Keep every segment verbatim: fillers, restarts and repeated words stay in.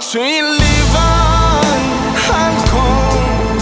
تو این لیوان حل کن.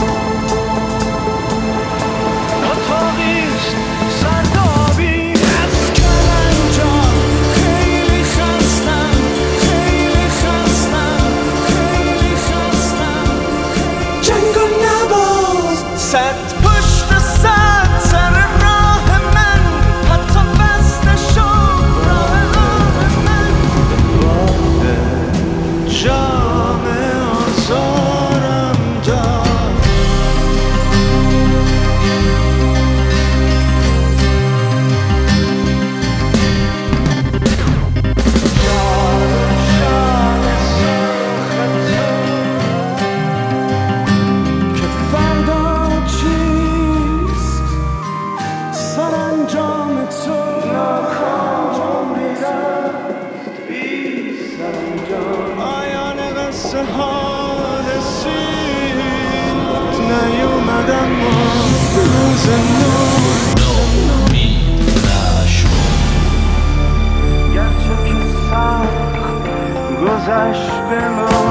اتاقیست سردابی از کلنجار خیلی خستم، خیلی خستم، خیلی خستم. جنگو نباز صد پشت صد سر راه من، حتی بسته شد راه راه من. باده جام آزارم داد. شام سرخ تو که فردا چیست سرانجام تو. پایان قصه ها رسید، نیومدم ما روز نو. گرچه که سخت گذشت به ما